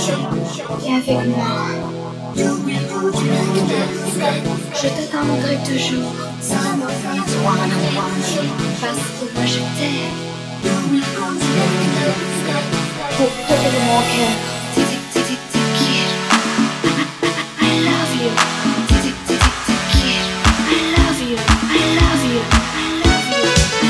Viens avec moi. Je t'attendrai toujours. Parce que moi je t'aime. Pour te donner mon cœur. Te quiero. I love you. Te quiero. I love you. I love you. I love you.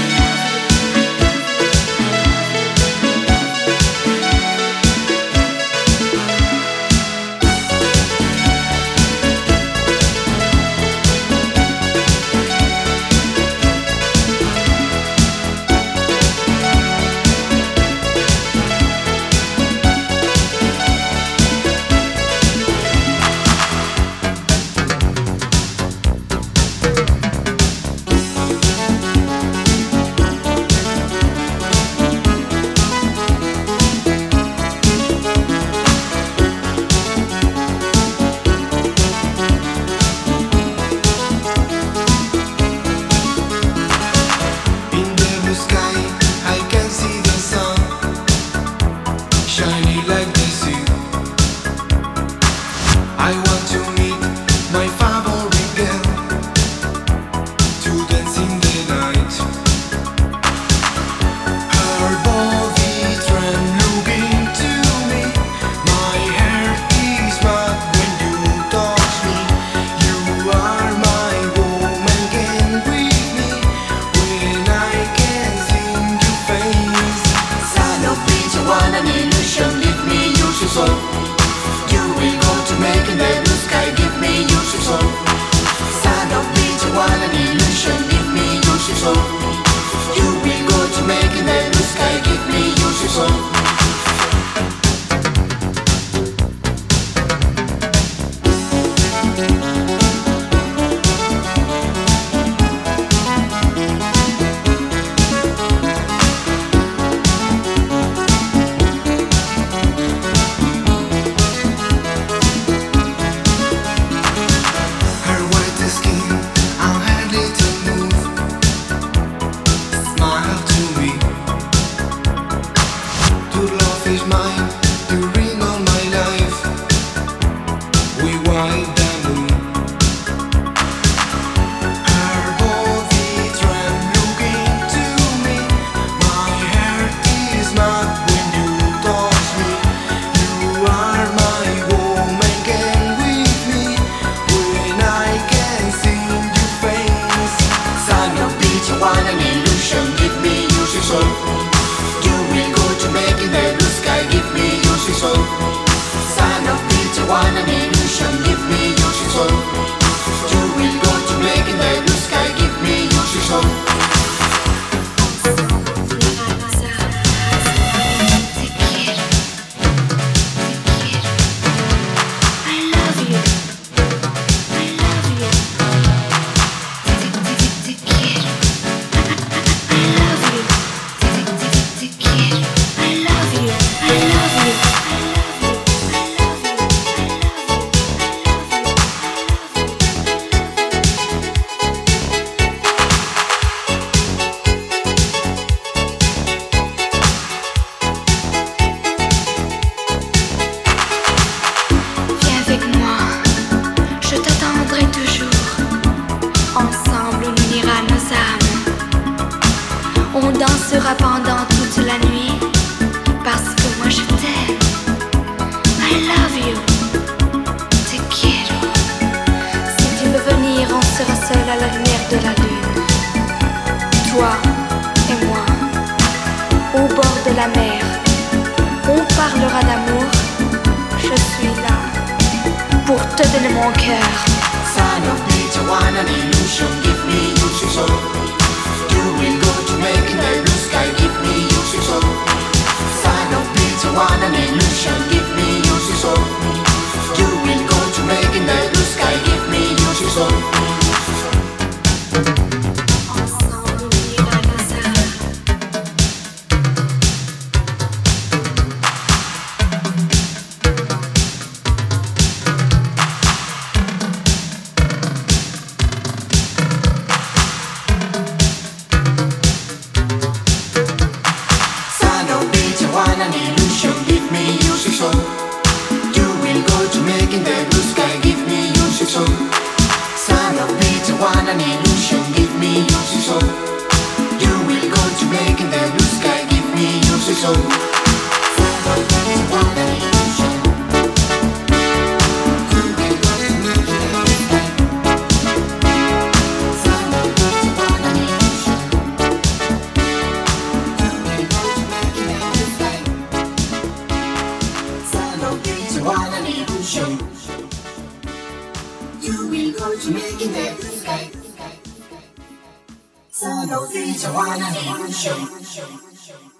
Pendant toute la nuit, parce que moi je t'aime. I love you, te quiero. Si tu veux venir, on sera seul à la lumière de la lune. Toi et moi, au bord de la mer. On parlera d'amour. Je suis là pour te donner mon cœur. Sign of Peter, one an illusion. Give me your soul. You will go to make in the blue sky. Give me your soul. Sign of Peter, one an illusion. Give me your soul. You will go to make in the blue sky. Give me your soul. Ensemble, on ira dans un Sign of Peter, one an illusion. Give me your soul. soul. Son of Peter, one an illusion. You will go to make it understand. Son of Peter, one an illusion. You will go to make it understand. Son of Peter, one an illusion. You will go to make it understand. Son of Peter, one an illusion.